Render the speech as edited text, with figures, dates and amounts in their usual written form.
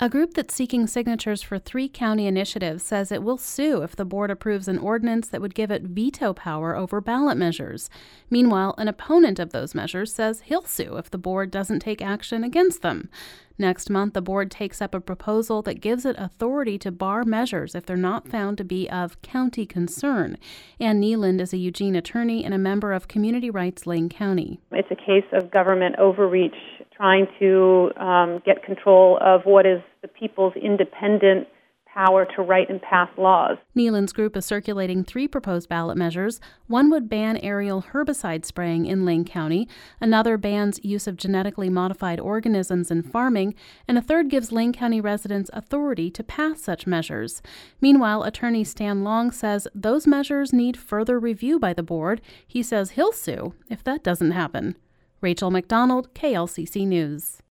A group that's seeking signatures for 3 county initiatives says it will sue if the board approves an ordinance that would give it veto power over ballot measures. Meanwhile, an opponent of those measures says he'll sue if the board doesn't take action against them. Next month, the board takes up a proposal that gives it authority to bar measures if they're not found to be of county concern. Ann Neeland is a Eugene attorney and a member of Community Rights Lane County. It's a case of government overreach, trying to get control of what is the people's independent power to write and pass laws. Neeland's group is circulating 3 proposed ballot measures. One would ban aerial herbicide spraying in Lane County, another bans use of genetically modified organisms in farming, and a third gives Lane County residents authority to pass such measures. Meanwhile, attorney Stan Long says those measures need further review by the board. He says he'll sue if that doesn't happen. Rachel McDonald, KLCC News.